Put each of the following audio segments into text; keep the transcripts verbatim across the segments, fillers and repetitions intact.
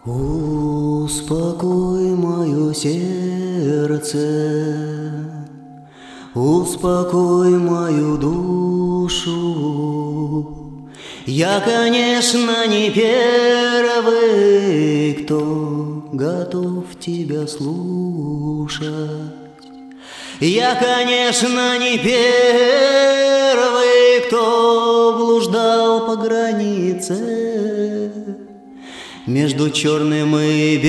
Успокой мое сердце, успокой мою душу. Я, конечно, не первый, кто готов тебя слушать. Я, конечно, не первый, кто блуждал по границе между черным и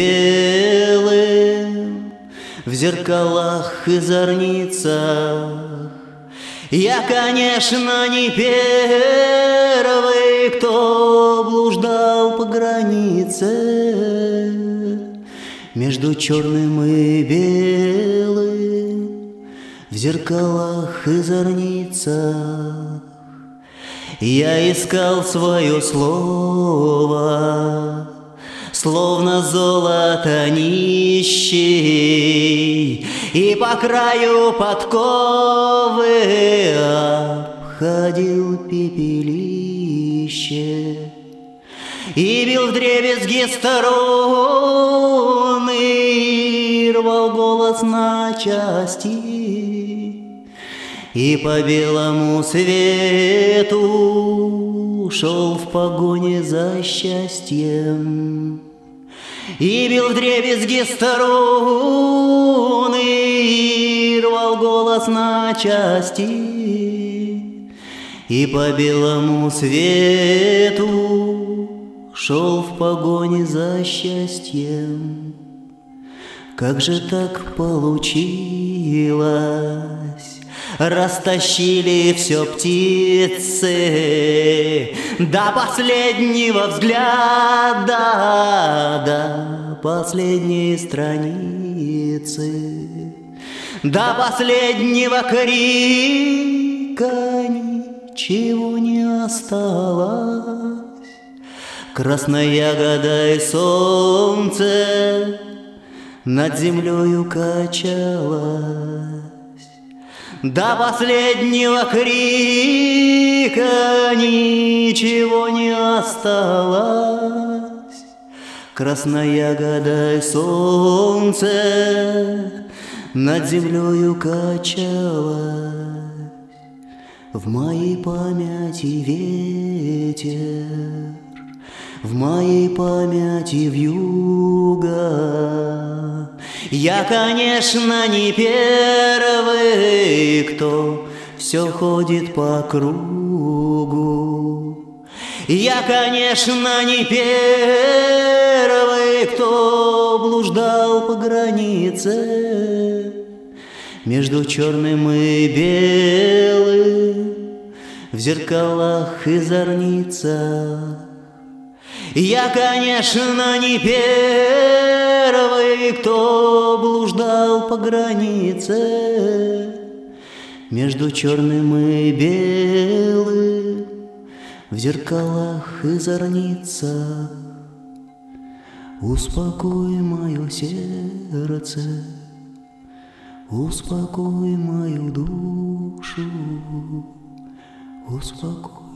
белым в зеркалах и зорницах. Я, конечно, не первый, кто блуждал по границе между черным и белым в зеркалах и зорницах. Я искал свое слово, словно золото нищий, и по краю подковы обходил пепелище и бил вдребезги струны, рвал голос на части, и по белому свету шел в погоне за счастьем, и бил вдребезги струны, рвал голос на части, и по белому свету шел в погоне за счастьем. Как же так получилось? Растащили все птицы до последнего взгляда, до последней страницы, до последнего крика ничего не осталось. Красная ягода и солнце над землею качалось. До последнего крика ничего не осталось. Красная ягода и солнце над землею качалось. В моей памяти ветер, в моей памяти вьюга. Я, конечно, не первый, кто все ходит по кругу. Я, конечно, не первый, кто блуждал по границе между черным и белым в зеркалах и зорницах. Я, конечно, не первый, кто блуждал по границе между черным и белым в зеркалах и зорницах. Успокой мое сердце, успокой мою душу, успокой.